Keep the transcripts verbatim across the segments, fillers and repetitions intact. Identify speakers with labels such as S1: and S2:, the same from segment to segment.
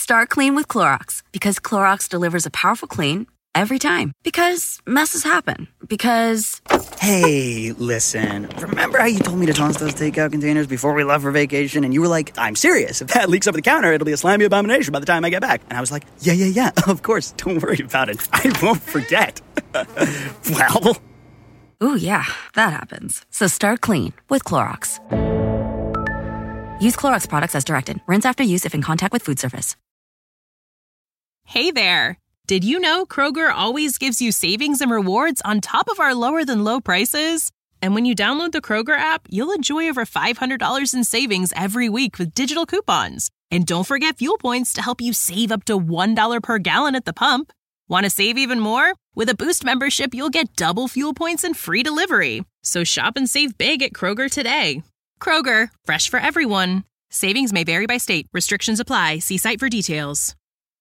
S1: Start clean with Clorox, because Clorox delivers a powerful clean every time. Because messes happen. Because...
S2: Hey, listen. Remember how you told me to toss those takeout containers before we left for vacation? And you were like, I'm serious. If that leaks over the counter, it'll be a slimy abomination by the time I get back. And I was like, yeah, yeah, yeah, of course. Don't worry about it. I won't forget. Well...
S1: Ooh, yeah, that happens. So start clean with Clorox. Use Clorox products as directed. Rinse after use if in contact with food surface.
S3: Hey there. Did you know Kroger always gives you savings and rewards on top of our lower-than-low prices? And when you download the Kroger app, you'll enjoy over five hundred dollars in savings every week with digital coupons. And don't forget fuel points to help you save up to one dollar per gallon at the pump. Want to save even more? With a Boost membership, you'll get double fuel points and free delivery. So shop and save big at Kroger today. Kroger, fresh for everyone. Savings may vary by state. Restrictions apply. See site for details.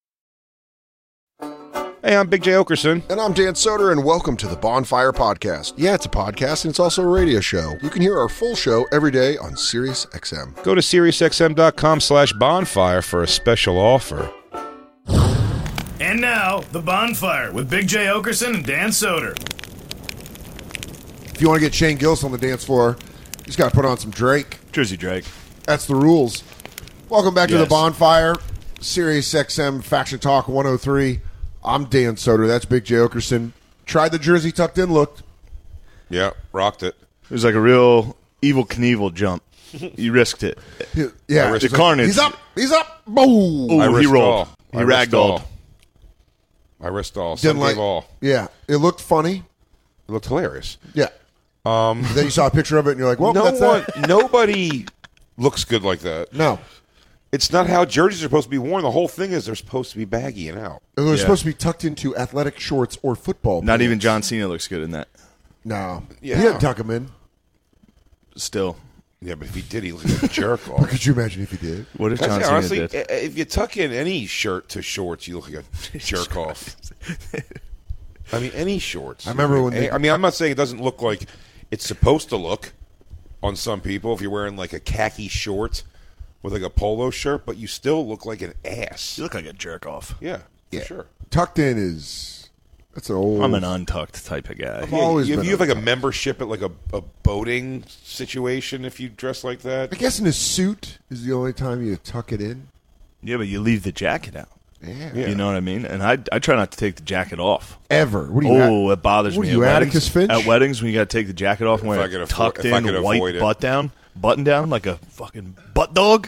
S4: Hey, I'm Big J. Okerson.
S5: And I'm Dan Soder, and welcome to the Bonfire Podcast. Yeah, it's a podcast, and it's also a radio show. You can hear our full show every day on Sirius X M.
S4: Go to SiriusXM.com slash bonfire for a special offer.
S6: And now, The Bonfire with Big J. Okerson and Dan Soder.
S5: If you want to get Shane Gillis on the dance floor, you just got to put on some Drake.
S7: Jersey Drake.
S5: That's the rules. Welcome back
S7: Yes.
S5: to The Bonfire, Sirius X M Faction Talk one oh three. I'm Dan Soder. That's Big J. Okerson. Tried the jersey tucked in look.
S4: Yeah, rocked it.
S7: It was like a real Evel Knievel jump. You risked it.
S5: Yeah.
S7: The carnage.
S5: He's up. He's up. Boom.
S7: Ooh,
S4: I
S7: he
S4: risked
S7: rolled.
S4: all.
S7: He
S4: I risked
S7: ragdolled.
S4: all. I risked all. Some
S5: Didn't like,
S4: gave all.
S5: Yeah. It looked funny.
S4: It looked hilarious.
S5: Yeah.
S4: Um,
S5: then you saw a picture of it, and you're like, well,
S4: no
S5: that's
S4: one,
S5: that.
S4: nobody looks good like that.
S5: No.
S4: It's not how jerseys are supposed to be worn. The whole thing is they're supposed to be baggy and out.
S5: They're
S7: Yeah.
S5: supposed to be tucked into athletic shorts or football
S7: Not
S5: pants.
S7: even John Cena looks good in that.
S5: No.
S4: Yeah.
S5: He didn't tuck them in.
S7: Still.
S4: Yeah, but if he did, he looked like a jerk
S5: But
S4: off.
S5: could you imagine if he did?
S7: What if
S4: That's-
S7: John Cena
S4: honestly,
S7: did?
S4: i- if you tuck in any shirt to shorts, you look like a jerk off. I mean, any shorts.
S5: I remember when they-
S4: I mean, I'm not saying it doesn't look like it's supposed to look on some people if you're wearing like a khaki short with like a polo shirt, but you still look like an ass.
S7: You look like a jerk off.
S4: Yeah, for
S5: Yeah.
S4: sure.
S5: Tucked in is that's an old.
S7: I'm an untucked type of guy.
S5: I've always
S4: if
S5: been
S4: you have like a
S5: untucked.
S4: membership at like a, a boating situation, if you dress like that,
S5: I guess in a suit is the only time you tuck it in.
S7: Yeah, but you leave the jacket out.
S5: Yeah.
S4: Yeah.
S7: You know what I mean? And I I try not to take the jacket off.
S5: Ever. What do you?
S7: Oh, it bothers
S5: what
S7: me.
S5: are you,
S7: at
S5: Atticus
S7: weddings,
S5: Finch?
S7: At weddings, when you got to take the jacket off and
S4: If
S7: wear
S4: I could
S7: it
S4: afford-
S7: tucked
S4: if I
S7: in,
S4: could
S7: white
S4: avoid it.
S7: butt down, button down like a fucking butt dog.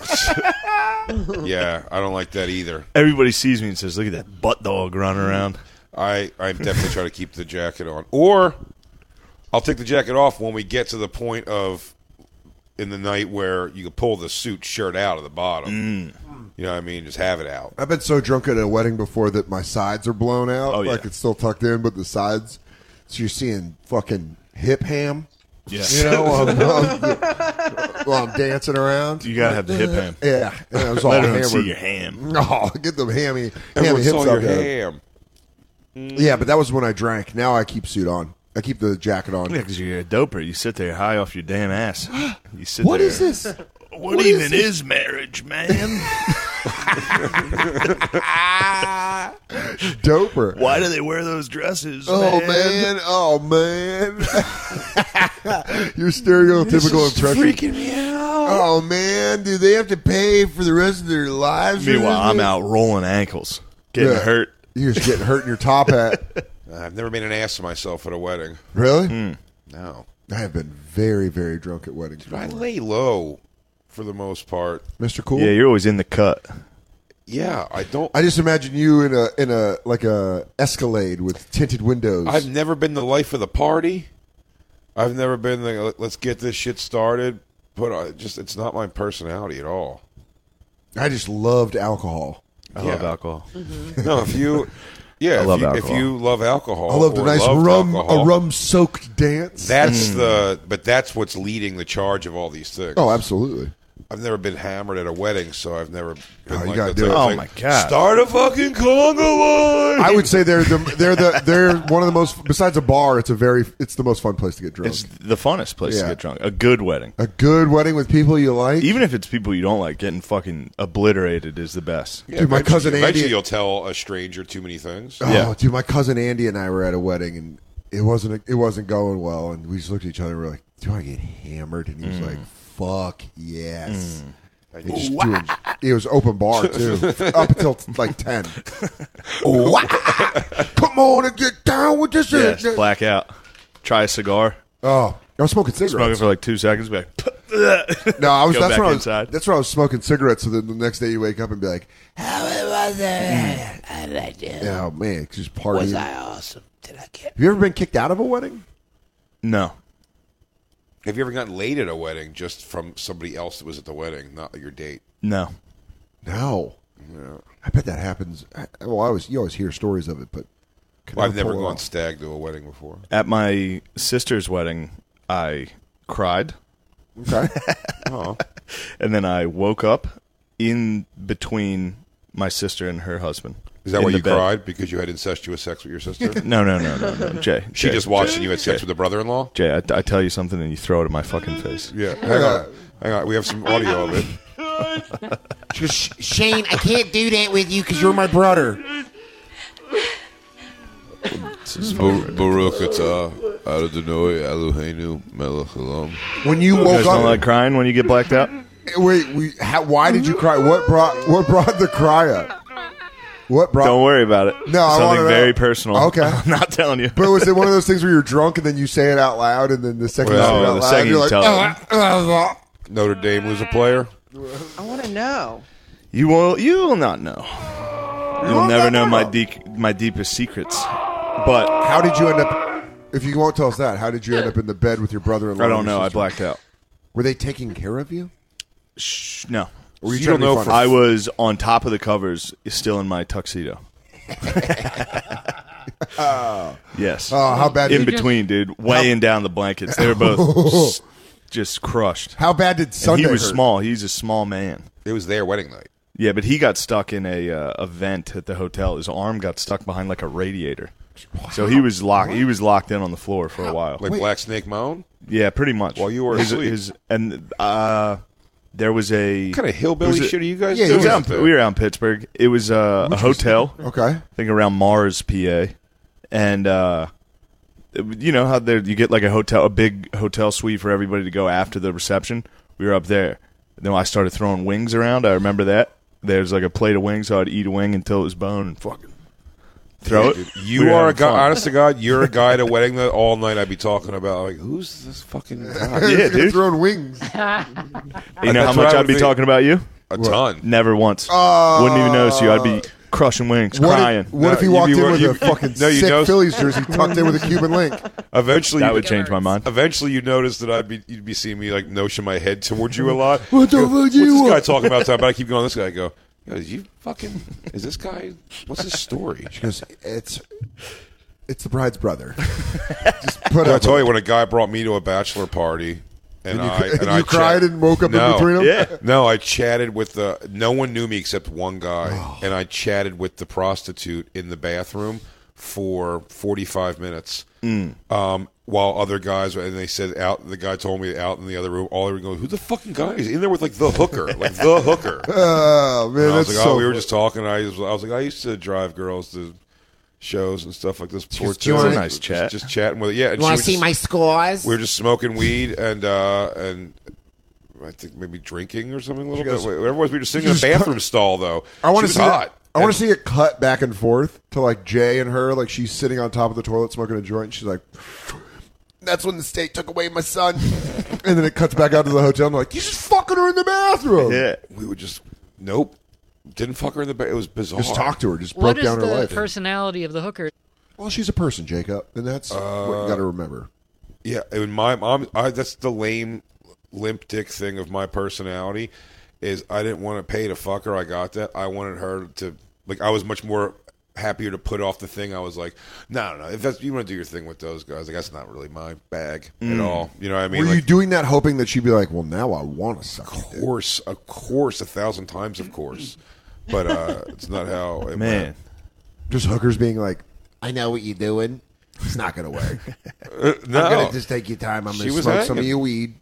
S4: yeah, I don't like that either.
S7: Everybody sees me and says, "Look at that butt dog running around."
S4: I I definitely try to keep the jacket on, or I'll take the jacket off when we get to the point of in the night where you can pull the suit shirt out of the bottom.
S7: Mm.
S4: You know what I mean? Just have it out.
S5: I've been so drunk at a wedding before that my sides are blown out.
S7: Oh, yeah.
S5: Like it's still tucked in, but the sides. So you're seeing fucking hip ham.
S7: Yeah,
S5: You know, while I'm, while I'm dancing around.
S7: you gotta have the hip ham.
S5: Yeah, and I was all
S7: Let everyone
S5: hammered.
S7: see your ham.
S5: Oh, get them hammy, hammy
S4: Everyone
S5: hips
S4: saw
S5: up
S4: your
S5: there.
S4: ham.
S5: Yeah, but that was when I drank. Now I keep suit on. I keep the jacket on.
S7: Yeah, because you're a doper. You sit there high off your damn ass. You sit
S5: What
S7: there.
S5: is this?
S7: What,
S5: What
S7: even
S5: is
S7: is,
S5: this?
S7: marriage, man?
S5: Doper.
S7: Why do they wear those dresses?
S5: Oh man! Oh man! Your stereotypical impression.
S4: Freaking me out.
S5: Oh man! Do they have to pay for the rest of their lives?
S7: Meanwhile, I'm out rolling ankles, getting
S5: Yeah.
S7: hurt.
S5: You're just getting hurt in your top hat.
S4: I've never made an ass of myself at a wedding.
S5: Really?
S7: Hmm.
S4: No,
S5: I have been very, very drunk at weddings.
S4: I
S5: before.
S4: lay low for the most part.
S5: Mister Cool.
S7: Yeah, you're always in the cut.
S4: Yeah, I don't.
S5: I just imagine you in a in a like a Escalade with tinted windows.
S4: I've never been the life of the party. I've never been the let's get this shit started. But I just it's not my personality at all.
S5: I just loved alcohol.
S7: I
S4: Yeah.
S7: love alcohol.
S4: No, if you, yeah,
S7: I
S4: if,
S7: love
S4: you, if
S7: alcohol.
S4: you love alcohol,
S5: I loved a
S4: or
S5: nice
S4: loved
S5: rum
S4: alcohol,
S5: a rum soaked dance.
S4: That's the, but that's what's leading the charge of all these things.
S5: Oh, absolutely.
S4: I've never been hammered at a wedding, so I've never been
S5: Oh, you
S4: like
S5: gotta
S4: the
S5: do
S4: type
S5: it.
S4: of
S7: Oh,
S4: thing,
S7: my God.
S4: Start a fucking conga line.
S5: I would say they're the they're the they're one of the most. Besides a bar, it's a very it's the most fun place to get drunk.
S7: It's the funnest place
S5: Yeah.
S7: to get drunk. A good wedding.
S5: A good wedding with people you like.
S7: Even if it's people you don't like, getting fucking obliterated is the best.
S4: Yeah,
S5: Dude, my
S4: eventually-
S5: cousin Andy-
S4: Eventually, you'll tell a stranger too many things.
S5: Oh,
S7: Yeah.
S5: dude, my cousin Andy and I were at a wedding, and it wasn't it wasn't going well, and we just looked at each other and we were like, "Do I get hammered?" And he was like, "Fuck yes." And he just doing, it was open bar too, up until like ten. Come on and get down with this.
S7: Yes,
S5: shit.
S7: blackout. Try a cigar.
S5: Oh, I was smoking
S7: Smoke it
S5: cigarettes.
S7: for like two seconds. Be like,
S5: No, I was.
S7: Go
S5: That's
S7: back
S5: when I was.
S7: inside.
S5: That's when I was smoking cigarettes. So then the next day you wake up and be like,
S8: How was it? I liked it.
S5: "Oh man, just partying."
S8: Was I awesome? Did I get?
S5: Have you ever been kicked out of a wedding?
S7: no.
S4: Have you ever gotten laid at a wedding just from somebody else that was at the wedding, not your date?
S7: No.
S5: No. I bet that happens. I- Well, I always you always hear stories of it, but can
S4: Well, I've never
S5: pull it
S4: gone
S5: off.
S4: stag to a wedding before.
S7: At my sister's wedding, I cried,
S5: Okay.
S4: Oh,
S7: and then I woke up in between my sister and her husband.
S4: is that
S7: in
S4: why
S7: the
S4: you
S7: bed.
S4: cried? Because you had incestuous sex with your sister?
S7: No, no, no, no, no. Jay.
S4: She
S7: Jay,
S4: just watched
S7: Jay,
S4: and you had sex with the brother-in-law?
S7: Jay, I, I tell you something and you throw it in my fucking face.
S4: Yeah. Hang on. Hang on. We have some audio of it.
S8: She goes, "Sh- Shane, I can't do that with you because you're my brother.
S4: Baruch atah Adonai Eloheinu melech haolam.
S5: When you
S7: You
S5: woke
S7: guys
S5: up,
S7: don't like crying when you get blacked out?
S5: wait, we, how, why did you cry? What brought what brought the cry up? What brought?
S7: Don't worry about it.
S5: No, I wanna
S7: Something
S5: know.
S7: very personal.
S5: Okay.
S7: I'm not telling you.
S5: But was it one of those things where you're drunk and then you say it out loud, and then the second
S4: Well,
S5: you say it
S7: no,
S5: out
S7: the
S5: loud,
S7: second
S5: you're
S7: you
S5: like,
S7: tell
S5: "Uh, uh, uh."
S4: Notre Dame was a player?
S9: I want to know.
S7: You will. You will not know. You'll
S5: will
S7: never
S5: never
S7: know my
S5: know.
S7: deep, my deepest secrets. But
S5: How did you end up? If you won't tell us that, how did you end up in the bed with your brother-in-law?
S7: I don't
S5: and your
S7: know. I
S5: sister?
S7: blacked out.
S5: Were they taking care of you?
S7: Shh, no.
S5: Or were you
S4: You
S5: trying
S4: don't
S5: to be
S4: know
S5: funny?
S7: I was on top of the covers, still in my tuxedo. Yes.
S5: Oh, how bad?
S7: in
S5: Did,
S7: between, dude, weighing down the blankets. They were both s- just crushed.
S5: how bad did
S7: And
S5: Sunday
S7: he was
S5: hurt?
S7: small. He's a small man.
S4: It was their wedding night.
S7: Yeah, but he got stuck in a uh, a vent at the hotel. His arm got stuck behind like a radiator. So he was locked. He was locked in on the floor for a while.
S4: Like Black Snake Mountain?
S7: Yeah, pretty much.
S4: While you were
S7: his,
S4: asleep.
S7: his, and uh, there was a
S4: What kind of hillbilly
S7: it was a-
S4: shit are you guys
S5: Yeah,
S7: It
S4: doing?
S7: was
S5: yeah.
S7: out,
S4: out there?
S7: we were out in Pittsburgh. It was uh, a hotel.
S5: Okay.
S7: I think around Mars, P A, and uh, you know how there you get like a hotel, a big hotel suite for everybody to go after the reception. We were up there. Then I started throwing wings around. I remember that. There's like a plate of wings, so I'd eat a wing until it was bone and fucking throw it.
S4: You
S7: We were
S4: are a
S7: having
S4: guy.
S7: fun.
S4: Honest to God, you're a guy at a wedding that all night I'd be talking about. Like, who's this fucking guy?
S7: Yeah, dude.
S5: Throwing wings.
S7: You know
S4: That's
S7: how
S4: what
S7: much
S4: I
S7: I'd
S4: would
S7: be
S4: think.
S7: talking about you?
S4: A ton.
S7: Never once.
S5: Uh,
S7: Wouldn't even notice you. I'd be crushing wings,
S5: What
S7: crying.
S5: if, what
S4: No,
S5: if he
S4: you
S5: walked
S4: be
S5: in
S4: wor-
S5: with
S4: you-
S5: a fucking
S4: no, you
S5: sick
S4: know-
S5: Phillies jersey tucked in with a Cuban link?
S4: Eventually,
S7: that
S4: you
S7: would change my mind.
S4: Eventually, you notice that I'd be you'd be seeing me like notion my head towards you a lot.
S5: What the
S4: You go,
S5: fuck
S4: What's
S5: you
S4: this guy
S5: want?
S4: talking about? But I keep going. This guy I go. Yo, is you fucking? Is this guy? What's his story?
S5: She goes, it's it's the bride's brother. Just put
S4: I
S5: up
S4: tell
S5: with
S4: you,
S5: it.
S4: when a guy brought me to a bachelor party, and,
S5: And you-
S4: I
S5: and
S4: and
S5: you
S4: I
S5: cried
S4: chat-
S5: and woke up in
S4: no,
S5: between 'em?
S7: Yeah.
S4: No, I chatted with the. No one knew me except one guy,
S5: Oh.
S4: and I chatted with the prostitute in the bathroom for forty-five minutes.
S5: Mm.
S4: Um, while other guys, and they said out. The guy told me out in the other room. All they were going, "Who the fucking guy is in there with like the hooker, like the hooker?"
S5: Oh man,
S4: And I was
S5: that's
S4: like,
S5: so.
S4: "Oh, we were just talking." I was, I was like, "I used to drive girls to shows and stuff like this before
S8: Do you
S4: too."
S8: wanna-
S4: Just-
S7: Nice chat.
S4: Just chatting with it. Yeah, and
S8: You
S4: she
S8: want
S4: was
S8: to see
S4: just-
S8: my scores?
S4: we were just smoking weed and uh, and I think maybe drinking or something a little
S5: goes-
S4: bit. Whatever it was, we were just sitting in a
S5: Just
S4: bathroom
S5: cut-
S4: stall though.
S5: I want
S4: She
S5: to
S4: was
S5: see
S4: hot.
S5: it. I want
S4: And-
S5: to see it cut back and forth to like Jay and her, like she's sitting on top of the toilet smoking a joint. And she's like, "That's when the state took away my son," and then it cuts back out to the hotel. And I'm like, "You just fucking her in the bathroom."
S7: Yeah.
S4: We would just nope. Didn't fuck her in the back. It was bizarre.
S5: Just talk to her. Just
S10: What
S5: broke
S10: is
S5: down her
S10: the
S5: life.
S10: personality of the hooker?
S5: Well, she's a person, Jacob, and that's what you got to remember.
S4: Yeah, and my mom. I, that's the lame, limp dick thing of my personality. Is I didn't want to pay to fuck her. I got that. I wanted her to like. I was much more happier to put off the thing. I was like, no, no, no. If that's, you want to do your thing with those guys, like that's not really my bag
S7: Mm.
S4: at all. You know what I mean?
S5: Were
S4: like,
S5: you doing that hoping that she'd be like, well, now I want to suck
S4: Of
S5: your dick?
S4: course, of course, a thousand times, of course. But uh, it's not how it
S7: Man.
S4: went.
S5: Just hookers being like,
S8: I know what you're doing.
S5: it's not going to work.
S4: Uh, no,
S8: I'm gonna just take your time. I'm
S4: She
S8: gonna
S4: was
S8: smoke some of
S4: hanging.
S8: your weed.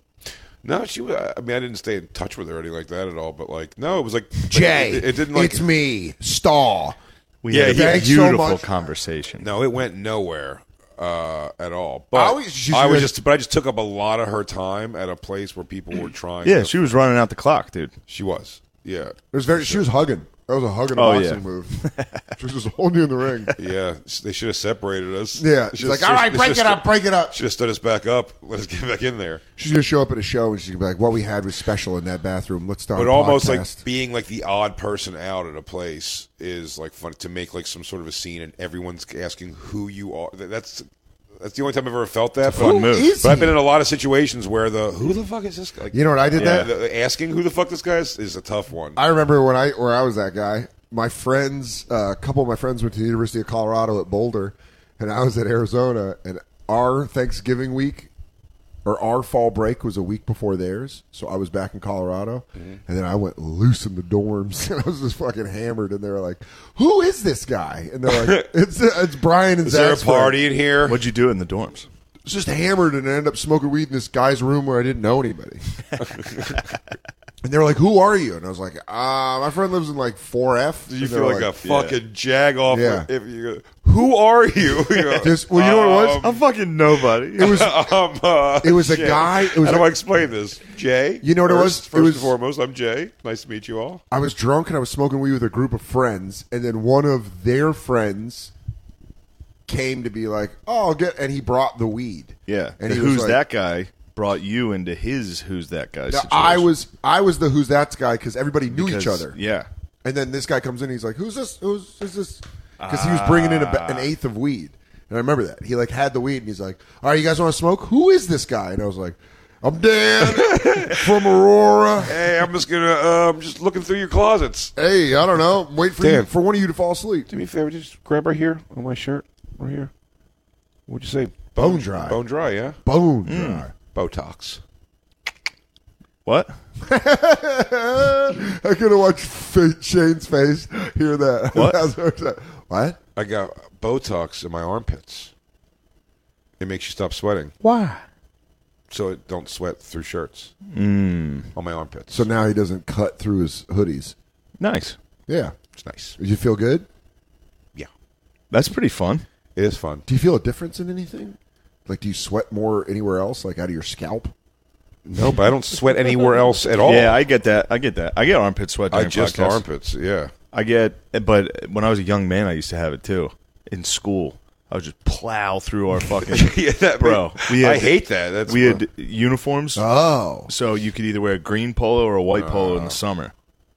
S4: no, she was. I mean, I didn't stay in touch with her or anything like that at all. But like, no, it was like
S5: Jay,
S4: It, it didn't like.
S5: it's me, Star.
S7: We
S4: Yeah,
S7: had a
S4: yeah,
S5: thanks so
S7: beautiful
S5: much.
S7: conversation.
S4: No, it went nowhere uh, at all. But
S5: I
S4: I
S5: always-
S4: was,
S5: she's gonna-
S4: just, but I just took up a lot of her time at a place where people were trying.
S7: Yeah,
S4: to-
S7: she was running out the clock, dude.
S4: She was. Yeah,
S5: It was very. She was hugging. That was a hugging
S7: Oh,
S5: boxing
S7: yeah.
S5: move. She was just holding you in the ring.
S4: yeah. They should have separated us.
S5: Yeah,
S4: They
S5: she's
S4: should've-
S5: like, all right,
S4: they
S5: break
S4: should've
S5: it up, break it up.
S4: Should have stood us back up. Let us get back in there.
S5: She's gonna show up at a show and she's gonna be like, "What we had was special in that bathroom. Let's start."
S4: But
S5: a
S4: almost
S5: podcast."
S4: like being like the odd person out at a place is like fun to make like some sort of a scene, and everyone's asking who you are. That- That's that's the only time I've ever felt that.
S7: fun
S4: but,
S7: move.
S5: is
S4: but I've
S5: he?
S4: been in a lot of situations where the who the fuck is this guy? Like,
S5: You know what I did
S7: Yeah.
S5: that?
S4: the- asking who the fuck this guy is is a tough one.
S5: I remember when I where I was that guy. My friends, uh, a couple of my friends went to the University of Colorado at Boulder, and I was at Arizona. And our Thanksgiving week, or our fall break, was a week before theirs. So I was back in Colorado,
S4: Mm-hmm.
S5: and then I went loose in the dorms, and I was just fucking hammered. And they were like, "Who is this guy?" And they're like, "It's it's Brian and
S4: is there a
S5: Zach's friend."
S4: party in here?
S7: What'd you do in the dorms?
S5: I was just hammered, and I ended up smoking weed in this guy's room where I didn't know anybody. And they were like, "Who are you?" And I was like, "Uh, my friend lives in like four F."
S4: Did you
S5: And they
S4: feel
S5: were
S4: like, a fucking jag off?
S5: Yeah.
S4: If you go, who are you? You go,
S5: Just- well, you know what it was?
S4: um,
S7: I'm fucking nobody.
S5: It was
S4: um, uh,
S5: It was a
S4: Jay.
S5: guy- it was
S4: How do
S5: a-
S4: I explain this? Jay.
S5: You know what it
S4: First-
S5: was? It
S4: First
S5: was-
S4: and foremost, I'm Jay. Nice to meet you all.
S5: I was drunk and I was smoking weed with a group of friends, and then one of their friends came to be like, "Oh, I'll get," and he brought the weed.
S7: yeah.
S5: and
S7: The
S5: he was
S7: who's
S5: like-
S7: that guy brought you into his who's that guy
S5: Now,
S7: situation.
S5: I was I was the who's that guy because everybody knew
S7: Because-
S5: each other.
S7: Yeah.
S5: And then this guy comes in, he's like, "Who's this? Who's is this?" Because he was bringing in a, ba- an eighth of weed, and I remember that he like had the weed, and he's like, "All right, you guys want to smoke? Who is this guy?" And I was like, "I'm Dan from Aurora."
S4: Hey, I'm just gonna. Uh, I'm just looking through your closets.
S5: Hey, I don't know. Wait for you,
S4: Dan.
S5: for one of you to fall asleep.
S4: Do me a favor, just grab right here on my shirt, right here. What'd you say?
S5: Bone dry.
S4: Bone dry, yeah.
S5: Bone dry.
S4: Botox.
S7: What?
S5: I could have watched Fa- Shane's face hear that.
S7: What?
S5: That's what I said. What?
S4: I got Botox in my armpits. It makes you stop sweating,
S7: Why?
S4: so it don't sweat through shirts
S7: Mm.
S4: on my armpits.
S5: So now he doesn't cut through his hoodies.
S7: Nice.
S5: Yeah.
S4: It's nice.
S5: Did you feel good?
S4: Yeah,
S7: That's pretty fun.
S4: it is fun.
S5: Do you feel a difference in anything? Like, do you sweat more anywhere else, like out of your scalp?
S4: No, but I don't sweat anywhere else at all.
S7: Yeah, I get that. I get that. I get armpit sweat
S4: I
S7: during
S4: just
S7: podcasts.
S4: armpits. Yeah.
S7: I get, but when I was a young man, I used to have it too. In school, I would just plow through our fucking
S4: yeah, that
S7: bro. We
S4: I
S7: had,
S4: hate that. That's
S7: we had uniforms,
S5: Oh.
S7: so you could either wear a green polo or a white polo in the summer.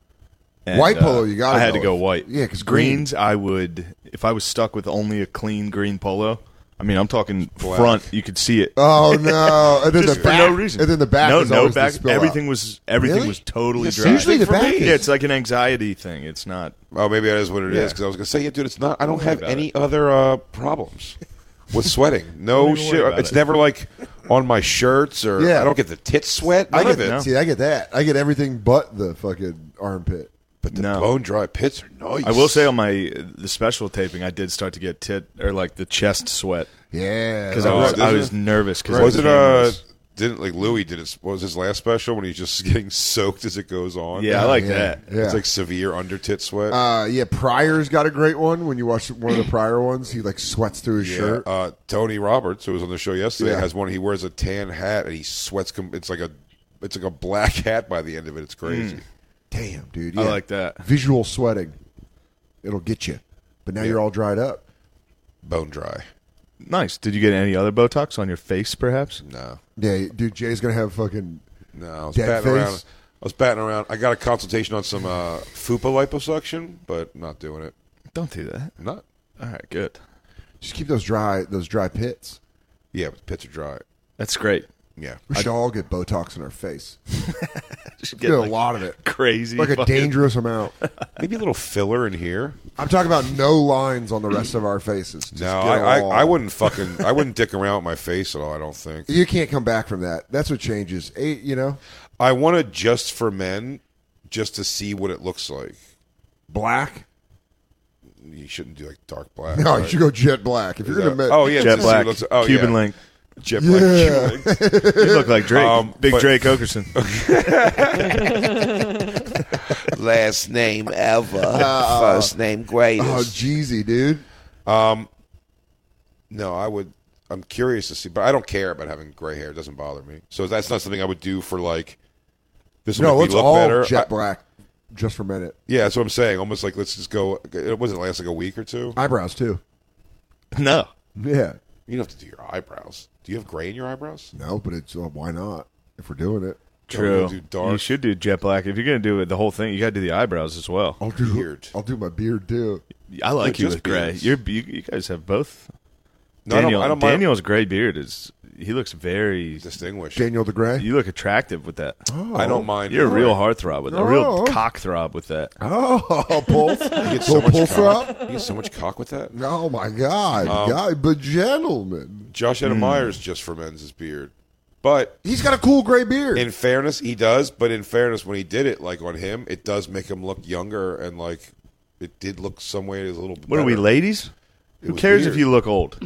S7: And,
S5: White
S7: uh,
S5: polo, you gotta
S7: I had
S5: go
S7: to go
S5: with.
S7: white.
S5: Yeah, 'cause green-
S7: greens, I would if I was stuck with only a clean green polo. I mean, I'm talking
S4: Black.
S7: front. You could see it.
S5: Oh, no. And then
S7: Just
S5: the
S7: for
S5: back,
S7: no reason.
S5: And then the back
S7: no,
S5: is
S7: no
S5: always the
S7: back.
S5: spill out.
S7: Everything was everything
S5: Really?
S7: was totally
S4: It's
S7: dry.
S5: Usually the
S4: for
S5: back
S4: me.
S5: is.
S7: yeah, it's like an anxiety thing. It's not.
S4: Oh, maybe that is what it is.
S7: Yeah.
S4: Because I was gonna say, yeah, dude, it's not. I don't
S7: worry
S4: have
S7: about
S4: any
S7: it.
S4: other uh, problems with sweating. No
S7: Don't even worry
S4: shit.
S7: about
S4: It's
S7: it.
S4: never like on my shirts or
S5: Yeah.
S4: I don't get the tit sweat. None
S5: I
S4: of
S5: get,
S4: it.
S7: No.
S5: See, I get that. I get everything but the fucking armpit.
S4: But the
S7: No.
S4: bone dry pits are nice.
S7: I will say on my the special taping, I did start to get tit or like the chest sweat
S5: Yeah.
S7: because
S4: Oh,
S7: I was
S4: did
S7: I
S4: you?
S7: was nervous because
S4: was it uh didn't like Louis did it? What was his last special when he's just getting soaked as it goes on?
S7: Yeah, I like
S5: yeah,
S7: that.
S5: Yeah.
S4: It's like severe under tit sweat.
S5: Uh, yeah, Pryor's got a great one. When you watch one of the Pryor ones, he like sweats through his
S4: yeah.
S5: shirt.
S4: Uh, Tony Roberts, who was on the show yesterday,
S5: Yeah.
S4: has one. He wears a tan hat and he sweats. Com- it's like a it's like a black hat by the end of it. It's crazy.
S5: Damn, dude.
S7: I
S5: yeah.
S7: like that.
S5: Visual sweating. It'll get you. But now
S4: Yeah.
S5: you're all dried up.
S4: Bone dry.
S7: Nice. Did you get any other Botox on your face, perhaps?
S4: No,
S5: Yeah, dude, Jay's going to have fucking.
S4: no. I was
S5: Dead
S4: batting
S5: face?
S4: around. I was batting around. I got a consultation on some uh, fupa liposuction, but not doing it.
S7: Don't do that.
S4: Not.
S7: All right, good.
S5: Just keep those dry those dry pits.
S4: Yeah, but pits are dry.
S7: That's great.
S4: Yeah.
S5: We should all get Botox in our face. Get a lot of it.
S7: Crazy.
S5: Like a
S7: fucking-
S5: dangerous amount.
S4: Maybe a little filler in here.
S5: I'm talking about no lines on the rest of our faces. Just
S4: No,
S5: get
S4: I, I,
S5: all-
S4: I wouldn't fucking, I wouldn't dick around with my face at all. I don't think.
S5: You can't come back from that. That's what changes. Eh, You know,
S4: I want it just for men, just to see what it looks like.
S5: black.
S4: You shouldn't do like dark black.
S5: No,
S4: right?
S5: you should go jet black. If
S4: Is
S5: you're gonna,
S4: that-
S5: make,
S4: oh yeah,
S7: Jet
S4: to see what
S7: black.
S4: it looks like. Oh,
S7: Cuban
S4: yeah.
S7: link.
S4: Jet black.
S5: Yeah.
S4: Cuban link.
S7: You look like Drake.
S4: Um,
S7: Big
S4: but-
S7: Drake Okerson.
S8: Last name ever. First name greatest.
S5: oh, Jeezy, dude.
S4: No, I would. I'm curious to see, but I don't care about having gray hair. It doesn't bother me. So that's not something I would do for like. This will
S5: No,
S4: make
S5: let's
S4: me look
S5: all
S4: better.
S5: jet
S4: I-
S5: black, just for a minute.
S4: yeah, that's what I'm saying. Almost like let's just go. It wasn't last like a week or two.
S5: Eyebrows too.
S7: No.
S5: Yeah.
S4: You don't have to do your eyebrows. Do you have gray in your eyebrows?
S5: No, but it's uh, why not? If we're doing it,
S7: True.
S4: Do dark.
S7: You should do jet black. If you're going to do it, the whole thing, you got to do the eyebrows as well.
S5: I'll do.
S4: Beard.
S5: I'll do my beard too.
S7: I like
S4: No,
S7: you
S4: just
S7: with gray.
S4: beards.
S7: You're, you, you guys have both.
S4: No, I don't-
S7: Daniel,
S4: I don't mind-
S7: Daniel's gray beard is. He looks very.
S4: Distinguished.
S5: Daniel the Gray.
S7: You look attractive with that.
S4: I don't mind.
S7: You're a real heartthrob with that. A
S5: Oh.
S7: real cock throb with that.
S5: Oh, pulse.
S4: You get so
S5: Little
S4: much
S5: pulse
S4: cock.
S5: up.
S4: You get so much cock with that.
S5: Oh my God,
S4: Um,
S5: God, but gentlemen,
S4: Josh Adam Myers just ferments his beard, but
S5: he's got a cool gray beard.
S4: in fairness, he does. But in fairness, when he did it, like on him, it does make him look younger, and like it did look some ways a little.
S7: What are we,
S4: better.
S7: ladies?
S4: It
S7: Who
S4: was
S7: cares
S4: weird.
S7: if you look old?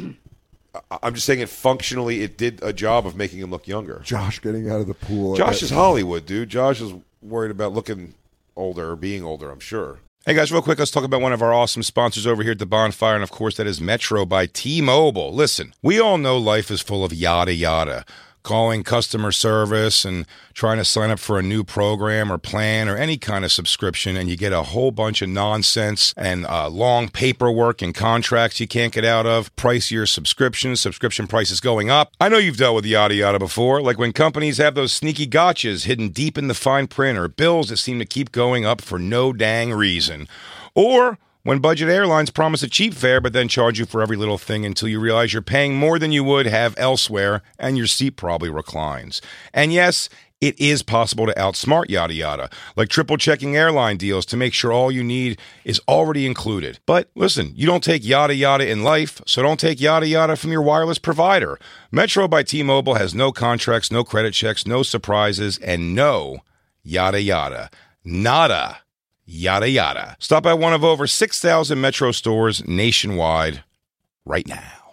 S4: I- I'm just saying it functionally, it did a job of making him look younger.
S5: Josh getting out of the pool.
S4: Josh is Hollywood, dude. Josh is worried about looking older or being older, I'm sure. Hey, guys, real quick, let's talk about one of our awesome sponsors over here at the Bonfire, and of course, that is Metro by T-Mobile. Listen, we all know life is full of yada yada. Calling customer service and trying to sign up for a new program or plan or any kind of subscription, and you get a whole bunch of nonsense and uh, long paperwork and contracts you can't get out of, pricier subscriptions, subscription prices going up. I know you've dealt with yada yada before, like when companies have those sneaky gotchas hidden deep in the fine print or bills that seem to keep going up for no dang reason. Or when budget airlines promise a cheap fare but then charge you for every little thing until you realize you're paying more than you would have elsewhere and your seat probably reclines. And yes, it is possible to outsmart yada yada, like triple checking airline deals to make sure all you need is already included. But listen, you don't take yada yada in life, so don't take yada yada from your wireless provider. Metro by T-Mobile has no contracts, no credit checks, no surprises, and no yada yada. Nada. Yada yada. Stop by one of over six thousand Metro stores nationwide right now.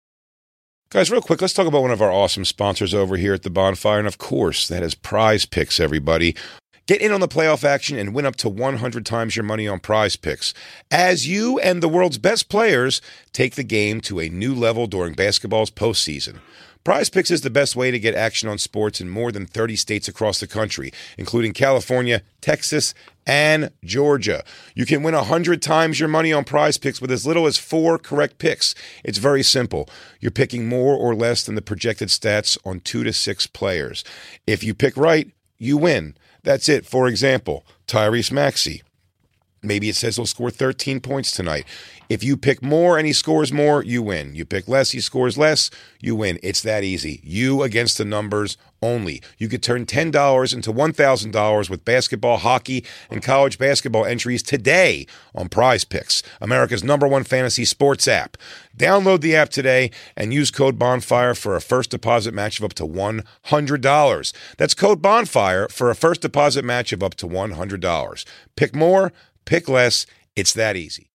S4: Guys, real quick, let's talk about one of our awesome sponsors over here at the Bonfire, and of course, that is Prize Picks, everybody. Get in on the playoff action and win up to one hundred times your money on Prize Picks as you and the world's best players take the game to a new level during basketball's postseason. Prize Picks is the best way to get action on sports in more than thirty states across the country, including California, Texas, and Georgia. You can win one hundred times your money on Prize Picks with as little as four correct picks. It's very simple. You're picking more or less than the projected stats on two to six players. If you pick right, you win. That's it. For example, Tyrese Maxey. Maybe it says he'll score thirteen points tonight. If you pick more and he scores more, you win. You pick less, he scores less, you win. It's that easy. You against the numbers only. You could turn ten dollars into one thousand dollars with basketball, hockey, and college basketball entries today on Prize Picks, America's number one fantasy sports app. Download the app today and use code BONFIRE for a first deposit match of up to one hundred dollars. That's code BONFIRE for a first deposit match of up to one hundred dollars. Pick more, pick less. It's that easy.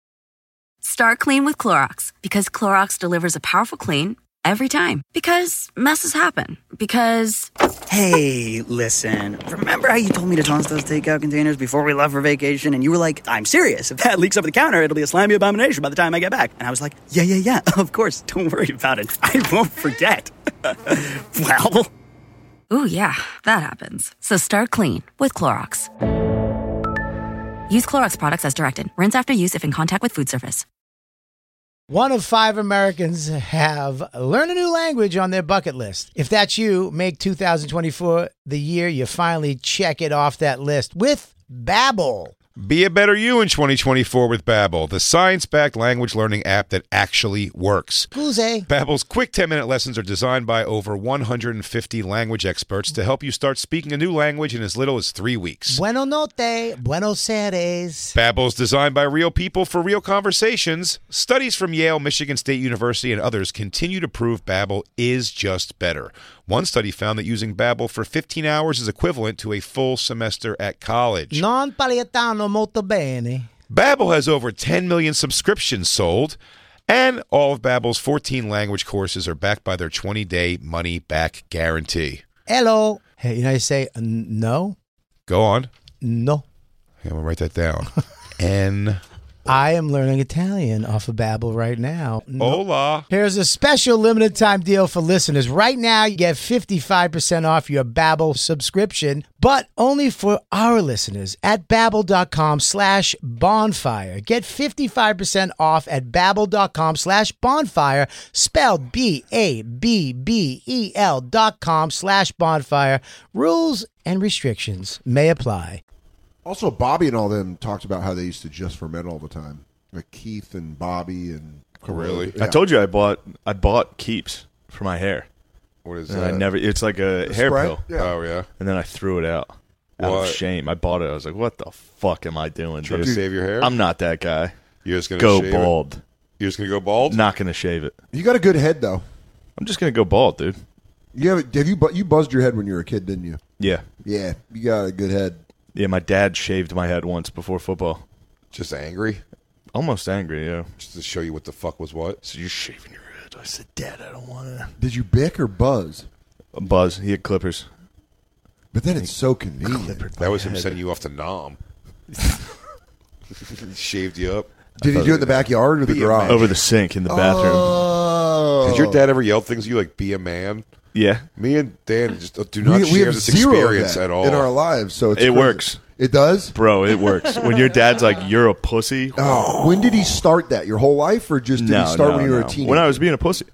S1: Start clean with Clorox because Clorox delivers a powerful clean every time. Because messes happen. Because.
S2: Hey, listen. Remember how you told me to toss those takeout containers before we left for vacation? And you were like, I'm serious. If that leaks over the counter, it'll be a slimy abomination by the time I get back. And I was like, yeah, yeah, yeah, of course. Don't worry about it. I won't forget. Well.
S1: Ooh, yeah, that happens. So start clean with Clorox. Use Clorox products as directed. Rinse after use if in contact with food surface.
S10: One of five Americans have learned a new language on their bucket list. If that's you, make two thousand twenty-four the year you finally check it off that list with Babbel.
S4: Be a better you in twenty twenty-four with Babbel, the science-backed language learning app that actually works.
S10: Goose.
S4: Babbel's quick ten-minute lessons are designed by over one hundred fifty language experts to help you start speaking a new language in as little as three weeks.
S10: Bueno notte, buenos aires.
S4: Babbel's designed by real people for real conversations. Studies from Yale, Michigan State University, and others continue to prove Babbel is just better. One study found that using Babbel for fifteen hours is equivalent to a full semester at college.
S10: Non paletano molto bene.
S4: Babbel has over ten million subscriptions sold, and all of Babbel's fourteen language courses are backed by their twenty-day money-back guarantee.
S10: Hello. Hey, you know how you say uh, no?
S4: Go on.
S10: No.
S4: Okay, I'm going to write that down. N.
S10: I am learning Italian off of Babbel right now. No.
S4: Hola.
S10: Here's a special limited time deal for listeners. Right now, you get fifty-five percent off your Babbel subscription, but only for our listeners at babbel.com slash bonfire. Get fifty-five percent off at babbel.com slash bonfire, spelled B A B B E L dot com slash bonfire. Rules and restrictions may apply.
S5: Also, Bobby and all them talked about how they used to just ferment all the time. Like Keith and Bobby and
S4: really.
S5: Yeah.
S7: I told you I bought I bought Keeps for my hair.
S4: What is
S7: and
S4: that?
S7: I never. It's like a
S5: The
S7: hair
S5: spray?
S7: pill.
S5: Yeah.
S4: Oh yeah.
S7: And then I threw it out out
S4: What?
S7: of shame. I bought it. I was like, "What the fuck am I doing,
S4: Trying
S7: dude?
S4: to save your hair?
S7: I'm not that guy.
S4: You're just gonna
S7: Go
S4: shave
S7: bald.
S4: It? You're just gonna go bald?
S7: Not gonna shave it.
S5: You got a good head though.
S7: I'm just gonna go bald, dude.
S5: You have, have you bu- you buzzed your head when you were a kid, didn't you?
S7: Yeah,
S5: Yeah, you got a good head.
S7: yeah. My dad shaved my head once before football.
S4: Just angry?
S7: Almost angry. Yeah.
S4: Just to show you what the fuck was what?
S7: So you're shaving your head. I said, Dad, I don't want to.
S5: Did you bick or buzz?
S7: Buzz. He had clippers.
S5: But then it's so convenient.
S4: That was him sending you off to Nom. Shaved you up.
S5: Did he do it in the backyard or the
S4: Be a
S5: garage?
S4: man.
S7: Over the sink in the bathroom.
S5: Oh.
S4: Did your dad ever yell things at you like "be a man"?
S7: Yeah.
S4: Me and Dan just do not
S5: we,
S4: share
S5: we have
S4: this
S5: zero of
S4: experience
S5: that
S4: at all.
S5: in our lives, so it's
S7: It
S5: crazy.
S7: works.
S5: It does.
S7: Bro, it works. When your dad's like, "You're a pussy."
S5: Oh, when did he start that? Your whole life, or just did
S7: no,
S5: he start
S7: no,
S5: when you were
S7: no.
S5: a teenager?
S7: When I was being a pussy.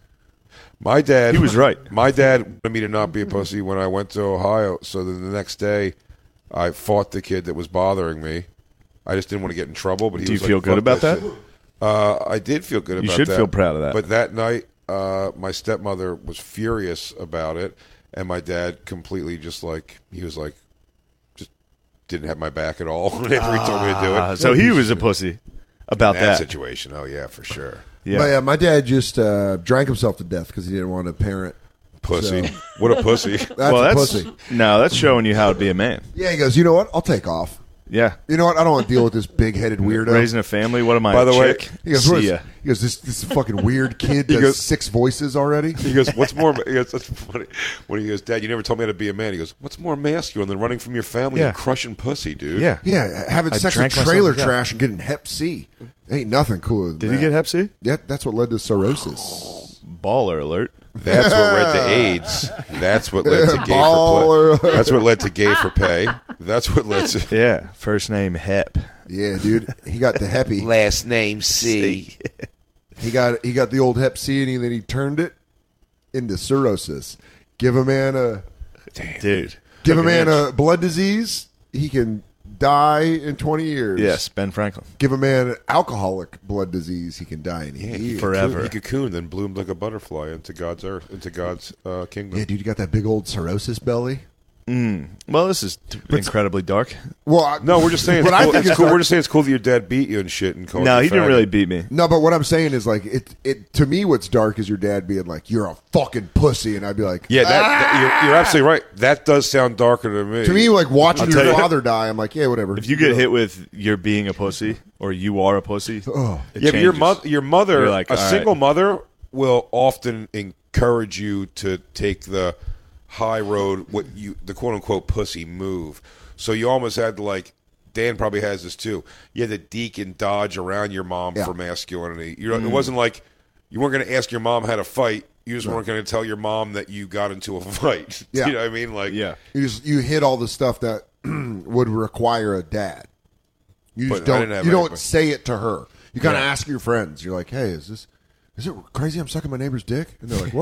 S4: My dad,
S7: He was right.
S4: My dad wanted me to not be a pussy when I went to Ohio. So then the next day, I fought the kid that was bothering me. I just didn't want to get in trouble. But he
S7: Do you
S4: was
S7: feel
S4: like,
S7: good
S4: "Fuck
S7: about that?"
S4: shit." Uh, I did feel good
S7: You
S4: about
S7: should
S4: that.
S7: feel proud of that.
S4: But that night, uh, my stepmother was furious about it, and my dad completely just like he was like, just didn't have my back at all whenever he told me to do
S7: Uh,
S4: it.
S7: so he was a pussy about
S4: In that
S7: that.
S4: situation. Oh yeah, for sure.
S7: Yeah.
S5: My, uh, my dad just uh, drank himself to death because he didn't want to parent.
S4: Pussy.
S5: So-
S4: What a pussy.
S5: That's
S7: well,
S5: a
S7: that's
S5: pussy.
S7: no, that's showing you how to be a man.
S5: Yeah, he goes, you know what? I'll take off.
S7: Yeah.
S5: You know what? I don't want to deal with this big-headed weirdo.
S7: Raising a family. What am I?
S4: By
S7: a
S4: the way,
S7: chick?
S5: He goes, what
S7: See
S5: is-
S7: ya.
S5: he goes this, this fucking weird kid
S4: He
S5: does
S4: goes-
S5: six voices already.
S4: He goes, what's more, he goes, that's funny. When he goes, Dad, you never told me how to be a man. He goes, what's more masculine than running from your family
S7: Yeah.
S4: and crushing pussy, dude?
S7: Yeah.
S5: Yeah, having
S7: I
S5: sex with
S7: drank myself
S5: trailer
S7: to death.
S5: trash and getting Hep C. Ain't nothing cooler than
S7: Did
S5: that.
S7: he get Hep C?
S5: Yeah, that's what led to cirrhosis.
S7: Baller alert.
S4: That's what led to AIDS. That's what led to gay for
S5: Baller.
S4: play. That's what led to gay for pay. That's what led to...
S7: Yeah. First name Hep.
S5: Yeah, dude, he got the Heppy.
S4: Last name C.
S5: He got he got the old Hep C, and he, then he turned it into cirrhosis. Give a man a
S7: Dude.
S5: give a
S7: Took an
S5: man
S7: inch.
S5: a blood disease, he can die in twenty years.
S7: Yes, Ben Franklin.
S5: Give a man an alcoholic blood disease, he can die in a year.
S7: Forever.
S4: He cocooned, then bloomed like a butterfly into God's earth, into God's uh, kingdom.
S5: Yeah, dude, you got that big old cirrhosis belly.
S7: Mm. Well, this is t- incredibly dark.
S5: Well, I,
S4: No, we're just saying it's
S5: What I
S4: cool.
S5: think
S4: It's
S5: is
S4: cool.
S5: dark-
S4: We're just saying it's cool that your dad beat you and shit. And called
S7: No,
S4: you
S7: he didn't
S4: faggot.
S7: really beat me.
S5: No, but what I'm saying is like it. It to me, what's dark is your dad being like, "You're a fucking pussy," and I'd be like,
S4: Yeah, that, that- you're, you're absolutely right. That does sound darker to me.
S5: To me, like watching
S7: I'll
S5: your
S7: tell you-
S5: father die, I'm like, yeah, whatever.
S7: If you get
S5: know.
S7: hit with you're being a pussy or you are a pussy,
S5: Oh.
S7: it
S4: yeah, but your
S7: changes.
S4: mother, your mother,
S7: You're like,
S4: a
S7: all
S4: single
S7: right.
S4: mother will often encourage you to take the high road, what you the quote unquote pussy move. So you almost had to like. Dan probably has this too. You had to deke and dodge around your mom
S5: Yeah.
S4: for masculinity. You know, it wasn't like you weren't going to ask your mom how to fight. You just weren't going to tell your mom that you got into a fight.
S5: Yeah.
S4: You know what I mean? Like,
S7: Yeah.
S5: You just you hit all the stuff that would require a dad. You just
S4: But I
S5: don't.
S4: didn't have
S5: You don't
S4: anybody.
S5: say it to her. You kind of
S7: Yeah.
S5: ask your friends. You're like, "Hey, is this is it crazy? I'm sucking my neighbor's dick," and they're like, "What?"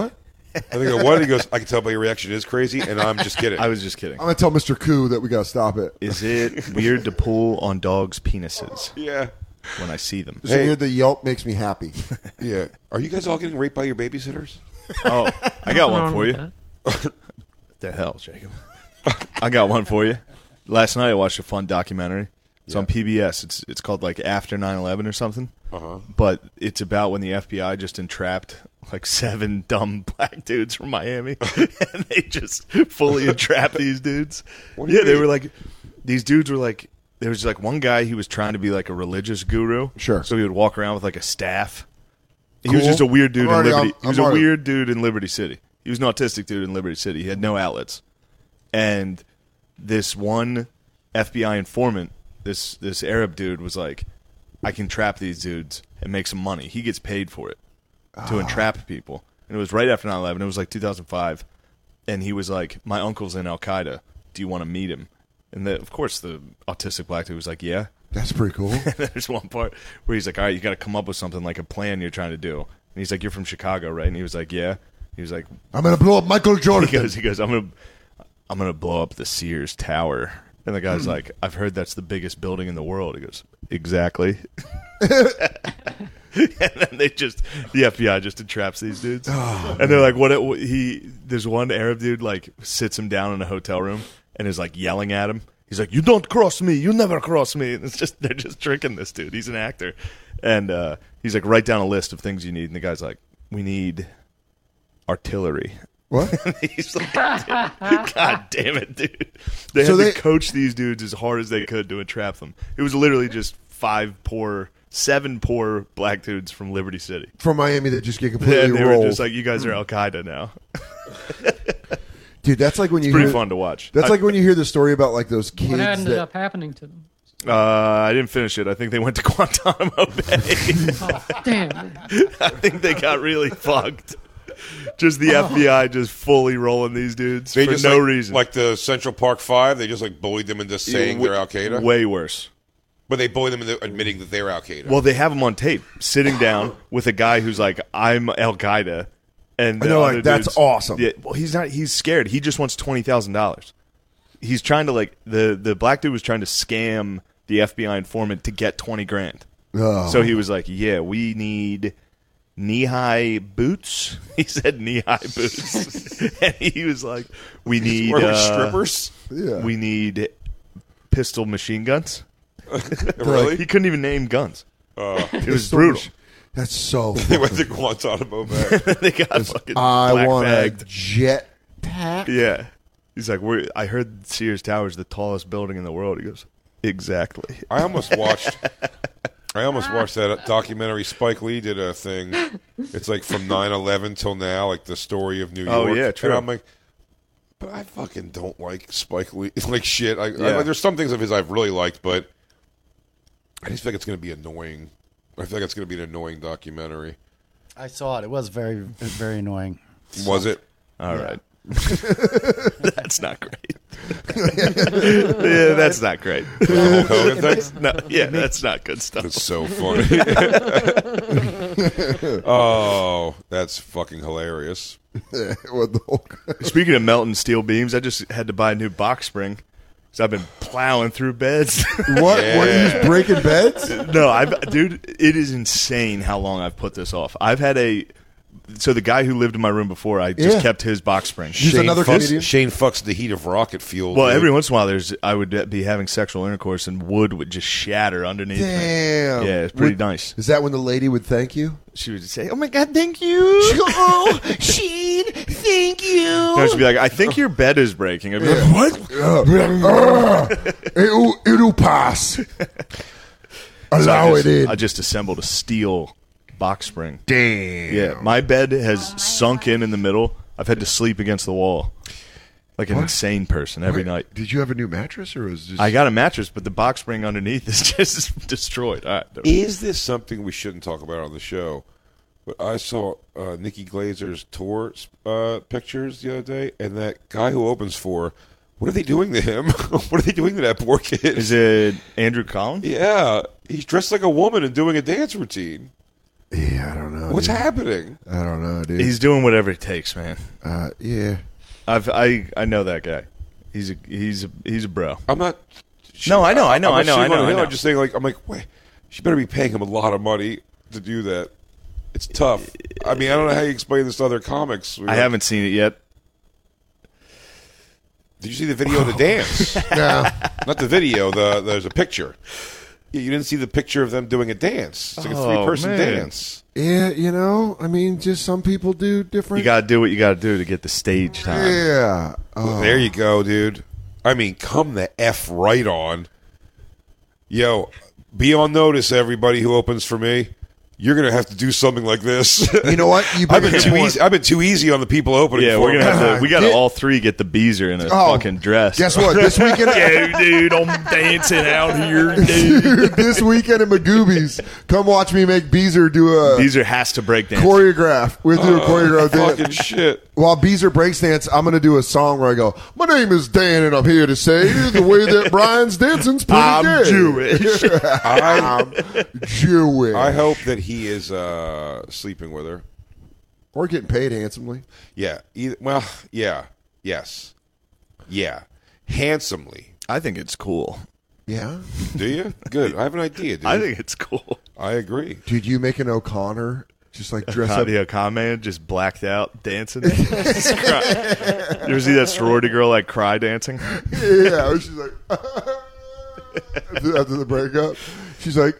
S4: I think what he goes. I can tell by your reaction it is crazy, and I'm just kidding.
S7: I was just kidding.
S5: I'm gonna tell Mister Koo that we gotta stop it.
S7: Is it weird to pull on dogs' penises?
S4: Yeah.
S7: When I see them.
S5: So hey. The yelp makes me happy.
S4: Yeah. Are you guys all getting raped by your babysitters?
S7: Oh, I got one for you. The hell, Jacob? I got one for you. Last night I watched a fun documentary. It's yeah. on P B S. It's it's called like After nine eleven or something. Uh-huh. But it's about when the F B I just entrapped like seven dumb black dudes from Miami, and they just fully entrapped these dudes. Yeah, they mean? were like, these dudes were like, there was like one guy, he was trying to be like a religious guru.
S5: Sure.
S7: So he would walk around with like a staff. He
S5: cool.
S7: was just a weird dude
S5: already,
S7: in Liberty.
S5: I'm,
S7: he was
S5: I'm
S7: a
S5: already.
S7: weird dude in Liberty City. He was an autistic dude in Liberty City. He had no outlets. And this one F B I informant, this this Arab dude, was like, I can trap these dudes and make some money. He gets paid for it to oh. entrap people. And it was right after nine eleven. It was like two thousand five. And he was like, my uncle's in Al-Qaeda. Do you want to meet him? And the, of course, the autistic black dude was like, yeah.
S5: That's pretty cool.
S7: And there's one part where he's like, all right, you got to come up with something, like a plan you're trying to do. And he's like, you're from Chicago, right? And he was like, yeah. He was like,
S5: I'm going to blow up Michael Jordan.
S7: He goes, he goes I'm going to I'm gonna blow up the Sears Tower. And the guy's mm. like, I've heard that's the biggest building in the world. He goes, exactly. And then they just, the F B I just entraps these dudes. Oh, and they're like, what, it, he, there's one Arab dude, like, sits him down in a hotel room and is, like, yelling at him. He's like, you don't cross me. You never cross me. And it's just, they're just tricking this dude. He's an actor. And uh, he's like, write down a list of things you need. And the guy's like, we need artillery.
S5: What?
S7: He's like, God, God damn it, dude. They
S5: so
S7: had
S5: they,
S7: to coach these dudes as hard as they could to entrap them. It was literally just five poor, seven poor black dudes from Liberty City.
S5: From Miami that just get completely
S7: and they
S5: rolled.
S7: were just like, you guys are Al-Qaeda now.
S5: Dude, that's like when you
S7: it's pretty
S5: hear,
S7: fun to watch.
S5: That's
S7: I,
S5: like when you hear the story about like those kids.
S11: What ended
S5: that,
S11: up happening to them?
S7: Uh, I didn't finish it. I think they went to Guantanamo Bay.
S11: Oh, damn.
S7: I think they got really fucked. Just the oh. F B I just fully rolling these dudes
S4: they
S7: for
S4: just
S7: no
S4: like,
S7: reason.
S4: Like the Central Park Five, they just like bullied them into saying
S7: yeah, w-
S4: they're Al-Qaeda?
S7: Way worse.
S4: But they bully them into admitting that they're Al-Qaeda.
S7: Well, they have them on tape, sitting down with a guy who's like, I'm Al-Qaeda. And,
S5: and they're like, that's
S7: dudes,
S5: awesome.
S7: Yeah, well, he's not. He's scared. He just wants twenty thousand dollars. He's trying to, like, the, the black dude was trying to scam the F B I informant to get twenty grand.
S5: Oh.
S7: So he was like, yeah, we need knee-high boots. He said knee-high boots. And he was like, we need
S4: Were we
S7: uh,
S4: strippers?
S5: Yeah.
S7: We need pistol machine guns.
S4: Really?
S7: He couldn't even name guns.
S4: Uh,
S7: it was brutal.
S5: That's so
S4: They went to Guantanamo Bay.
S7: They got fucking
S5: I
S7: black
S5: want
S7: bagged.
S5: a jet pack.
S7: Yeah. He's like, We're, I heard Sears Tower is the tallest building in the world. He goes, exactly.
S4: I almost watched I almost watched that documentary. Spike Lee did a thing. It's like from nine eleven till now, like the story of New York.
S7: Oh, yeah, true.
S4: And I'm like, but I fucking don't like Spike Lee. Like, shit. I,
S7: Yeah.
S4: I, there's some things of his I've really liked, but I just feel like it's going to be annoying. I feel like it's going to be an annoying documentary.
S12: I saw it. It was very, very annoying.
S4: Was it?
S7: All yeah. right. That's not great. Yeah, that's not great.
S4: The Hulk Hogan thing?
S7: No, yeah, that's not good stuff.
S4: It's so funny. Oh, that's fucking hilarious.
S5: What the Hulk?
S7: Speaking of melting steel beams, I just had to buy a new box spring because I've been plowing through beds.
S5: What?
S4: Yeah.
S5: What are you just breaking beds?
S7: No, I've, dude, it is insane how long I've put this off. I've had a. So the guy who lived in my room before, I just
S5: Yeah.
S7: kept his box spring.
S5: He's
S4: Shane
S5: another
S4: fucks,
S5: comedian?
S4: Shane fucks the heat of rocket fuel.
S7: Well,
S4: dude.
S7: every once in a while, there's I would be having sexual intercourse and wood would just shatter underneath me.
S5: Damn.
S7: Yeah, it's pretty
S5: Would-
S7: nice.
S5: Is that when the lady would thank you?
S7: She would say, "Oh my god, thank you."
S8: She go, oh, Sheen, thank you.
S7: No, she'd be like, "I think your bed is breaking." I'd be like, "What?"
S5: Uh, it'll, it'll pass. Allow
S7: So I just,
S5: it in.
S7: I just assembled a steel box spring.
S5: Damn.
S7: Yeah, my bed has sunk in in the middle. I've had to sleep against the wall like an
S5: What?
S7: insane person every
S5: Wait,
S7: night.
S5: Did you have a new mattress or was it just?
S7: I got a mattress, but the box spring underneath is just destroyed. All right.
S4: Is this something we shouldn't talk about on the show? But I saw uh, Nikki Glazer's tour uh, pictures the other day, and that guy who opens for, what are they doing to him? What are they doing to that poor kid?
S7: Is it Andrew Collins?
S4: Yeah, he's dressed like a woman and doing a dance routine.
S5: Yeah, I don't know.
S4: What's
S5: dude.
S4: happening?
S5: I don't know, dude.
S7: He's doing whatever it takes, man.
S5: Uh, yeah.
S7: I've I I know that guy. He's a he's a he's a bro.
S4: I'm not.
S7: No, I know, I know,
S4: I'm
S7: I know,
S4: not
S7: I know,
S4: shitting on
S7: I
S4: him.
S7: know.
S4: I'm just saying, like, I'm like, wait, she better be paying him a lot of money to do that. It's tough. I mean, I don't know how you explain this to other comics.
S7: I haven't seen it yet.
S4: Did you see the video of the dance?
S5: No.
S4: Not the video. The there's a picture. Yeah, you didn't see the picture of them doing a dance. It's like a
S7: Oh,
S4: three-person
S7: man.
S4: dance.
S5: Yeah, you know, I mean, just some people do different.
S7: You got to do what you got to do to get the stage time.
S5: Yeah.
S4: Well,
S5: Oh.
S4: there you go, dude. I mean, come the F right on. Yo, be on notice, everybody who opens for me. You're going to have to do something like this.
S5: You know what? You
S4: I've been
S5: bring
S4: too
S5: it
S4: easy. I've been too easy on the people opening.
S7: Yeah,
S4: for
S7: we're gonna
S4: me.
S7: have to. We got to
S5: Get-
S7: all three get the Beezer in a
S5: Oh,
S7: fucking dress.
S5: Guess what? This weekend,
S7: Yo, dude, I'm dancing out here, dude.
S5: this weekend at Magoobies, come watch me make Beezer do a
S7: Beezer has to break dance.
S5: choreograph. We'll do a choreograph dance.
S4: Fucking shit.
S5: While Beezer breaks dance, I'm going to do a song where I go, my name is Dan, and I'm here to say the way that Brian's dancing's pretty
S7: I'm
S5: good.
S7: Jewish.
S5: I'm Jewish.
S4: I hope that he is uh, sleeping with her.
S5: Or getting paid handsomely.
S4: Yeah. Either, well, yeah. Yes. Yeah. Handsomely.
S7: I think it's cool.
S5: Yeah.
S4: Do you? Good. I have an idea, dude.
S7: I think it's cool.
S4: I agree.
S5: Dude, you make an O'Connor, just like dress up.
S7: Nadia Kamen just blacked out dancing. Jesus Christ. You ever see that sorority girl like cry dancing?
S5: Yeah, she's like, after the breakup, she's like,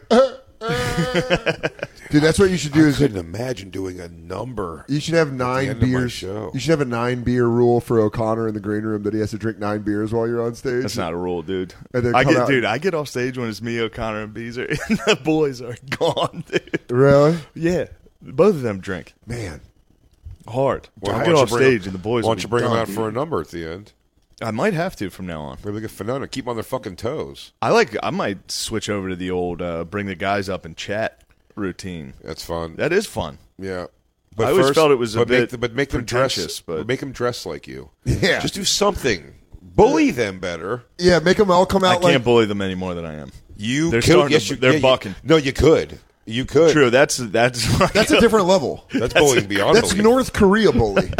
S5: dude, that's what you should do.
S4: I
S5: Is
S4: couldn't imagine doing a number.
S5: you should have
S4: at the
S5: nine
S4: end of my
S5: beers.
S4: show.
S5: You should have a nine beer rule for O'Connor in the green room that he has to drink nine beers while you're on stage.
S7: That's not a rule, dude.
S5: And then
S7: I
S5: come
S7: get,
S5: out-
S7: dude, I get off stage when it's me, O'Connor, and Beezer, and the boys are gone, dude.
S5: Really?
S7: Yeah, both of them drink
S5: Man.
S7: hard.
S4: Well,
S7: I
S4: why
S7: get
S4: don't
S7: off
S4: you bring
S7: stage
S4: them-
S7: and the boys.
S4: Why
S7: will
S4: don't you
S7: be
S4: bring them
S7: done,
S4: out for a
S7: dude.
S4: number at the end?
S7: I might have to from now on.
S4: Maybe like a Phenomena. Keep them on their fucking toes.
S7: I like. I might switch over to the old uh, bring the guys up and chat routine.
S4: That's fun.
S7: That is fun.
S4: Yeah.
S7: I always
S4: first-
S7: felt it was a
S4: but
S7: bit
S4: make, the- but make them dress.
S7: pretentious, but-
S4: make them dress like you.
S5: Yeah.
S4: Just do something. Bully them better.
S5: Yeah, make them all come
S7: I
S5: out
S7: can't
S5: like.
S7: bully them any more than I am.
S4: You
S7: They're
S4: could.
S7: starting
S4: Yes,
S7: to-
S4: you,
S7: they're
S4: yeah, you-
S7: bucking.
S4: no, you could. You could.
S7: True. That's that's like,
S5: That's a different level.
S4: That's bullying beyond
S5: That's
S4: belief.
S5: North Korea bully.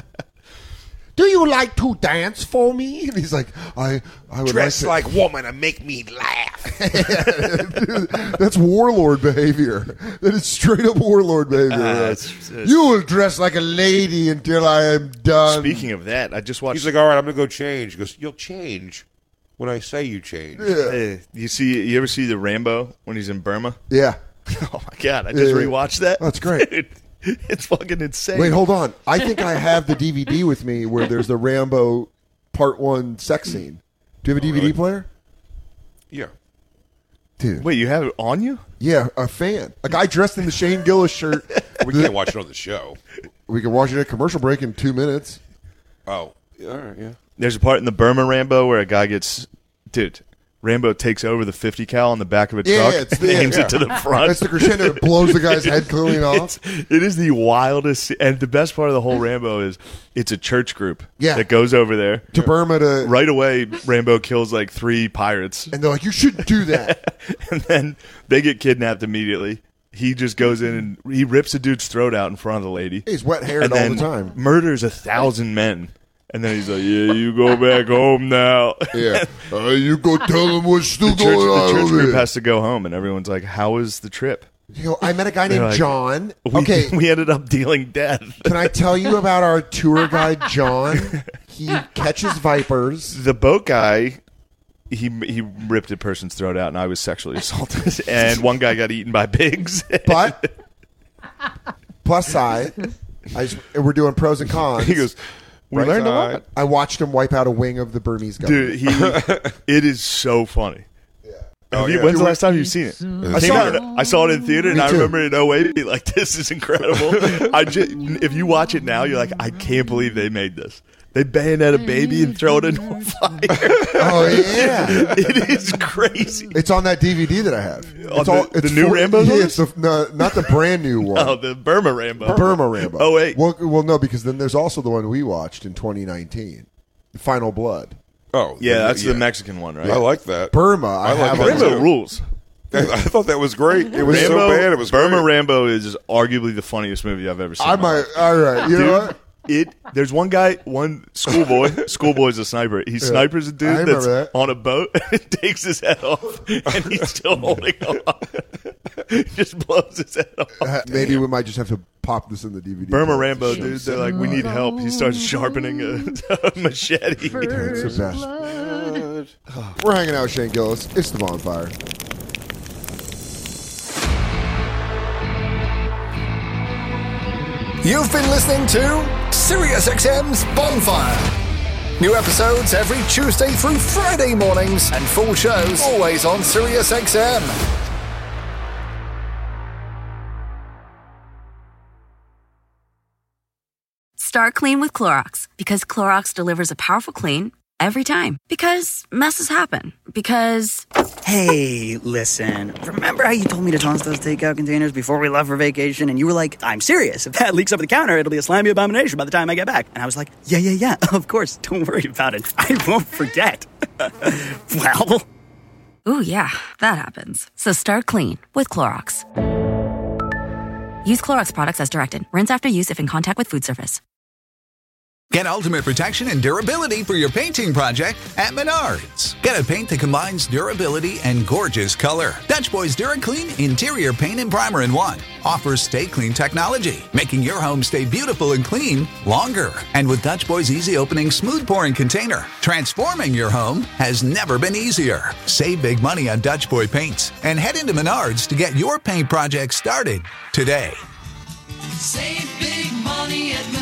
S5: Do you like to dance for me? And he's like, I, I would
S4: Dress
S5: like,
S4: like woman and make me laugh.
S5: to. That's warlord behavior. That is straight up warlord behavior.
S7: Uh,
S5: Like,
S7: it's- it's-
S5: you will dress like a lady until I am done.
S7: Speaking of that, I just watched.
S4: He's like, all right, I'm gonna go change. He goes, you'll change when I say you change.
S5: Yeah.
S7: Uh, you see, you ever see the Rambo when he's in Burma?
S5: Yeah.
S7: Oh my god, I just
S5: Yeah.
S7: rewatched that.
S5: That's great.
S7: Dude, it's fucking insane.
S5: Wait, hold on. I think I have the D V D with me where there's the Rambo Part One sex scene. Do you have a D V D
S4: really?
S5: player?
S4: Yeah.
S5: Dude.
S7: Wait, you have it on you?
S5: Yeah, a fan. A guy dressed in the Shane Gillis shirt.
S4: We can't watch it on the show.
S5: We can watch it at commercial break in two minutes.
S4: Oh, yeah, all right, yeah.
S7: There's a part in the Burma Rambo where a guy gets, dude. Rambo takes over the fifty cal on the back of a
S5: Yeah,
S7: truck
S5: it's
S7: and
S5: the-
S7: aims
S5: yeah.
S7: it to the front.
S5: That's the crescendo. It blows the guy's head clean off.
S7: It's, it is the wildest, and the best part of the whole Rambo is it's a church group
S5: Yeah.
S7: that goes over there
S5: To Burma to.
S7: right away. Rambo kills like three pirates,
S5: And they're like, you shouldn't do that.
S7: and then they get kidnapped immediately. He just goes in and he rips a dude's throat out in front of the lady.
S5: He's wet haired
S7: and
S5: all
S7: then
S5: the time.
S7: murders a thousand men. And then he's like, "Yeah, you go back home now."
S5: Yeah. Uh, you go tell them what's still
S7: the church,
S5: going on.
S7: the church
S5: over
S7: group
S5: here.
S7: has to go home, and everyone's like, "How was the trip?"
S5: You know, I met a guy
S7: They're
S5: named
S7: like,
S5: John.
S7: We,
S5: Okay.
S7: we ended up dealing death.
S5: Can I tell you about our tour guide, John? He catches vipers.
S7: The boat guy, he he ripped a person's throat out, and I was sexually assaulted. And one guy got eaten by pigs.
S5: But, plus side, I just, we're doing pros and cons.
S7: He goes, "We
S4: Right
S7: learned a
S4: side.
S7: lot,
S5: I watched him wipe out a wing of the Burmese government.
S7: dude." He, it is so funny.
S4: Oh,
S7: Have you-
S4: yeah.
S7: When's the last time you've seen it?
S5: I
S7: Came
S5: saw
S7: out-
S5: it.
S7: I saw it in theater, and
S5: Me
S7: I
S5: too.
S7: remember in oh eight being like, "This is incredible." I just, if you watch it now, you're like, "I can't believe they made this." They bayonet a baby and throw it into a fire.
S5: Oh, yeah.
S7: It is crazy.
S5: It's on that D V D that I have.
S7: On
S5: It's
S7: the-
S5: all,
S7: the
S5: it's
S7: new
S5: four-
S7: Rambo's
S5: Yeah,
S7: on
S5: it's the, no, not the brand new one.
S7: Oh, the Burma Rambo.
S5: Burma Rambo.
S7: Oh, wait.
S5: Well, well, no, because then there's also the one we watched in twenty nineteen, Final Blood.
S4: Oh,
S7: Yeah, that's
S4: yeah.
S7: the Mexican one, right?
S4: I like that.
S5: Burma. I,
S4: I like
S5: have
S4: that
S5: on-
S7: Rambo
S4: too.
S7: rules.
S4: I thought that was great. It was
S7: Rambo,
S4: so bad. It was
S7: Burma
S4: great.
S7: Rambo is arguably the funniest movie I've ever seen.
S5: I might. All right. You
S7: Dude,
S5: know what?
S7: It. There's one guy, one schoolboy. Schoolboy's a sniper. He
S5: Yeah.
S7: snipers a
S5: I
S7: dude
S5: remember
S7: that's
S5: that.
S7: on a boat and takes his head off, and he's still holding on. He just blows his head off.
S5: Uh, maybe we might just have to pop this in the D V D.
S7: Burma
S5: player.
S7: Rambo, dude. They're like, we need help. He starts sharpening a, a machete.
S5: It's the best. We're hanging out with Shane Gillis. It's the Bonfire.
S13: You've been listening to SiriusXM's Bonfire. New episodes every Tuesday through Friday mornings and full shows always on SiriusXM.
S1: Start clean with Clorox because Clorox delivers a powerful clean every time. Because messes happen. Because...
S2: Hey, listen. Remember how you told me to toss those takeout containers before we left for vacation? And you were like, I'm serious. If that leaks over the counter, it'll be a slimy abomination by the time I get back. And I was like, yeah, yeah, yeah, of course. Don't worry about it. I won't forget. Well...
S1: Ooh, yeah, that happens. So start clean with Clorox. Use Clorox products as directed. Rinse after use if in contact with food surface.
S14: Get ultimate protection and durability for your painting project at Menards. Get a paint that combines durability and gorgeous color. Dutch Boys DuraClean Interior Paint and Primer in one offers Stay Clean technology, making your home stay beautiful and clean longer. And with Dutch Boys Easy Opening Smooth Pouring Container, transforming your home has never been easier. Save big money on Dutch Boy paints and head into Menards to get your paint project started today.
S15: Save big money at Menards.